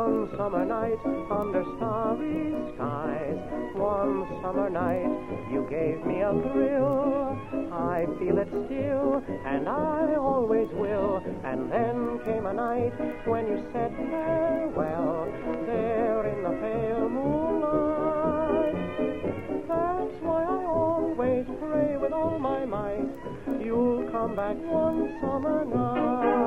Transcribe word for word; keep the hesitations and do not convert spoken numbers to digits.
One summer night under starry skies, one summer night you gave me a thrill. I feel it still, and I always will. And then came a night when you said farewell, there in the pale moonlight. That's why I always pray with all my might, you'll come back one summer night.